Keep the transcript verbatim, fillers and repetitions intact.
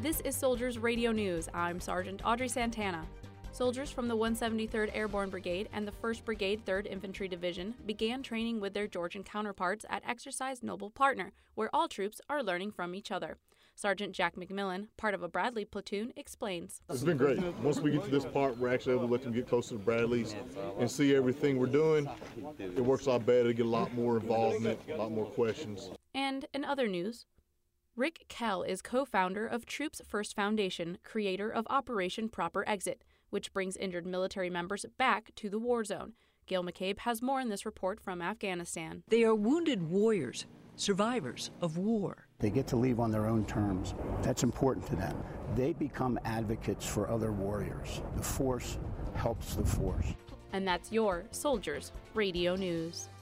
This is Soldiers Radio News. I'm Sergeant Audrey Santana. Soldiers from the one hundred seventy-third Airborne Brigade and the first Brigade third Infantry Division began training with their Georgian counterparts at Exercise Noble Partner, where all troops are learning from each other. Sergeant Jack McMillan, part of a Bradley platoon, explains. It's been great. Once we get to this part, we're actually able to let them get close to the Bradleys and see everything we're doing. It works a lot better, to get a lot more involvement, a lot more questions. And in other news, Rick Kell is co-founder of Troops First Foundation, creator of Operation Proper Exit, which brings injured military members back to the war zone. Gail McCabe has more in this report from Afghanistan. They are wounded warriors, survivors of war. They get to leave on their own terms. That's important to them. They become advocates for other warriors. The force helps the force. And that's your Soldiers Radio News.